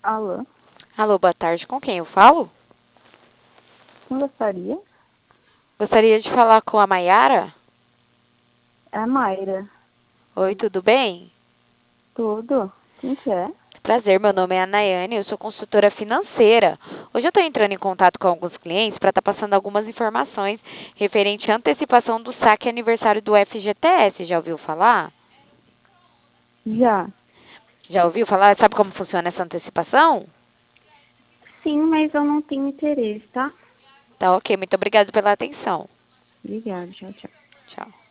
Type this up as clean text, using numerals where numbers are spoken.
Alô, Alô, boa tarde. Com quem eu falo? quem gostaria? Gostaria de falar com a Maiara. É a Mayra. Oi, tudo bem? Tudo? Quem que é? Prazer, meu nome é Anaiane, eu sou consultora financeira. Hoje eu estou entrando em contato com alguns clientes para estar passando algumas informações referente à antecipação do saque aniversário do FGTS. Já ouviu falar? Já. Já ouviu falar? Sabe como funciona essa antecipação? Sim, mas eu não tenho interesse, tá? Tá ok, muito obrigada pela atenção. Obrigada, tchau, tchau. Tchau.